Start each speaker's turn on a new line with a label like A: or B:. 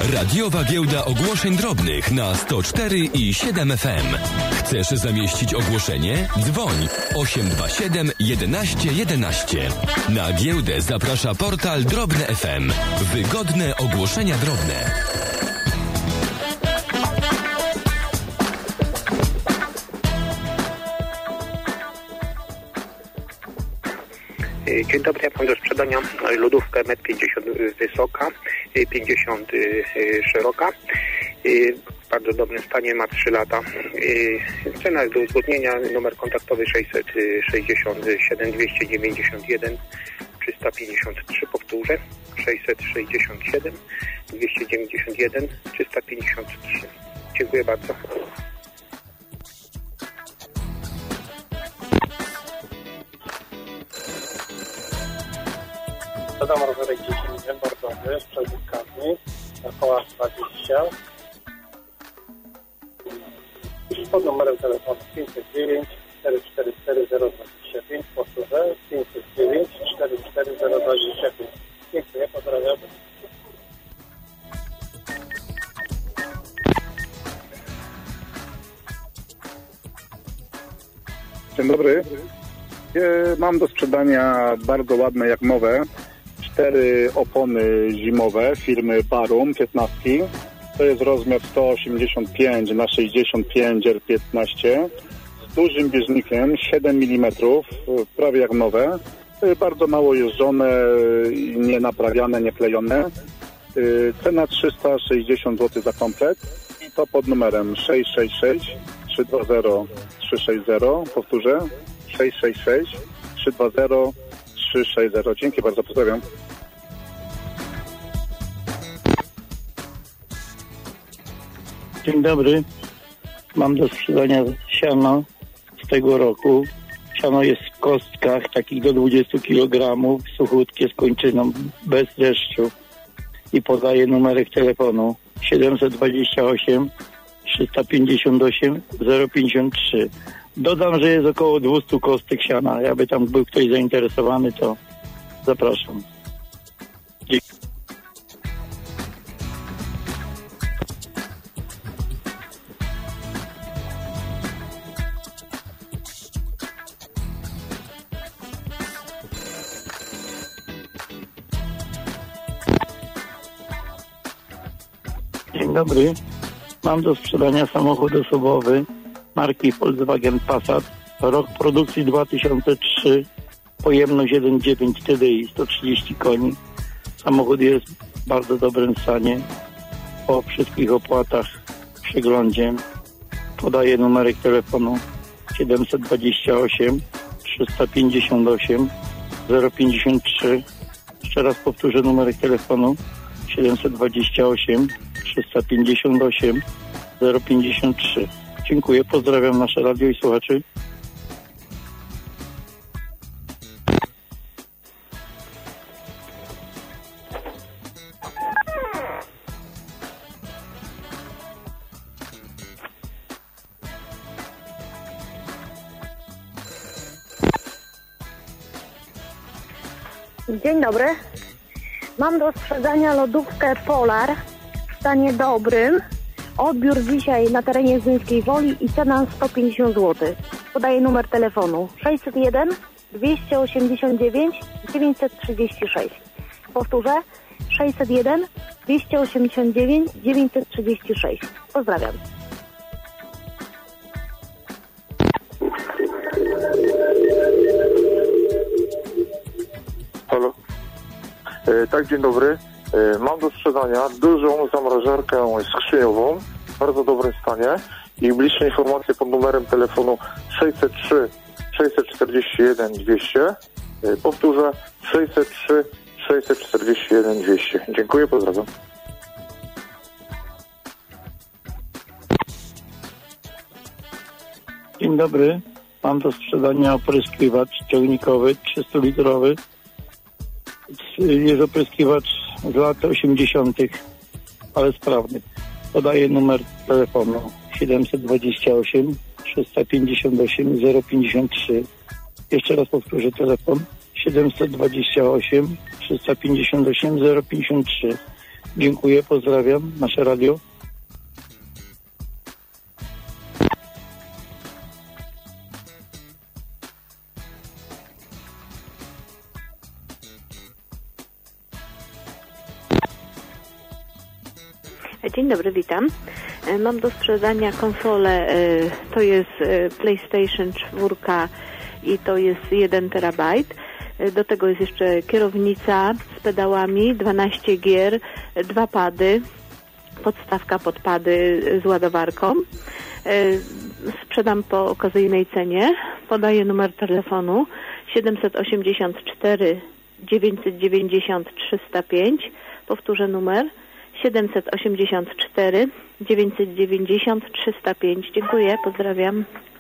A: Radiowa giełda ogłoszeń drobnych na 104 i 7 FM. Chcesz zamieścić ogłoszenie? Dzwoń 827 11 11. Na giełdę zaprasza portal Drobne FM. Wygodne ogłoszenia drobne.
B: Dzień dobry, ja mam do sprzedania lodówkę 1,50 m wysoka, 50 szeroka. W bardzo dobrym stanie, ma 3 lata. Cena jest do uzgodnienia, numer kontaktowy 667 291 353, powtórzę, 667 291 353. Dziękuję bardzo.
C: Dodam rowerek 10 bordowy z przewódkami na kołach 20 pod numerem telefonu 509 444 025, powtórzę 509 44 025. Dziękuję, pozdrawiam.
D: Dzień dobry. Mam do sprzedania bardzo ładne jak nowe 4 opony zimowe firmy Barum 15. To jest rozmiar 185 na 65 R15 z dużym bieżnikiem 7 mm, prawie jak nowe. Bardzo mało jeżdżone, nie naprawiane, nie klejone. Cena 360 zł za komplet. I to pod numerem 666 320 360. Powtórzę 666 320 360. Dzięki bardzo, pozdrawiam.
E: Dzień dobry. Mam do sprzedania siano z tego roku. Siano jest w kostkach takich do 20 kg, suchutkie z kończyną, bez deszczu. I podaję numerek telefonu 728 358 053. Dodam, że jest około 200 kostek siana. Jakby tam był ktoś zainteresowany, to zapraszam. Dzień dobry. Mam do sprzedania samochód osobowy marki Volkswagen Passat. Rok produkcji 2003. Pojemność 1,9 TDI, 130 koni. Samochód jest w bardzo dobrym stanie. Po wszystkich opłatach w przeglądzie. Podaję numerek telefonu 728 358 053. Jeszcze raz powtórzę numerek telefonu 728 358 053. Dziękuję, pozdrawiam nasze radio i słuchaczy.
F: Dzień dobry. Mam do sprzedania lodówkę Polar w stanie dobrym. Odbiór dzisiaj na terenie Zduńskiej Woli i cena 150 zł. Podaję numer telefonu 601 289 936. Powtórzę 601 289 936. Pozdrawiam.
G: Halo. Tak, dzień dobry. Mam do sprzedania dużą zamrażarkę skrzyniową w bardzo dobrym stanie i bliższe informacje pod numerem telefonu 603 641 200. Powtórzę 603 641 200. Dziękuję, pozdrawiam.
E: Dzień dobry. Mam do sprzedania opryskiwacz ciągnikowy 300-litrowy. Jest opryskiwacz z lat 80., ale sprawny. Podaję numer telefonu 728 358 053. Jeszcze raz powtórzę telefon 728 358 053. Dziękuję, pozdrawiam. Nasze radio.
H: Dzień dobry, witam. Mam do sprzedania konsolę, to jest PlayStation 4 i to jest 1 terabajt. Do tego jest jeszcze kierownica z pedałami, 12 gier, 2 pady, podstawka pod pady z ładowarką. Sprzedam po okazyjnej cenie. Podaję numer telefonu 784 990 305. Powtórzę numer 784 990 305. Dziękuję, pozdrawiam.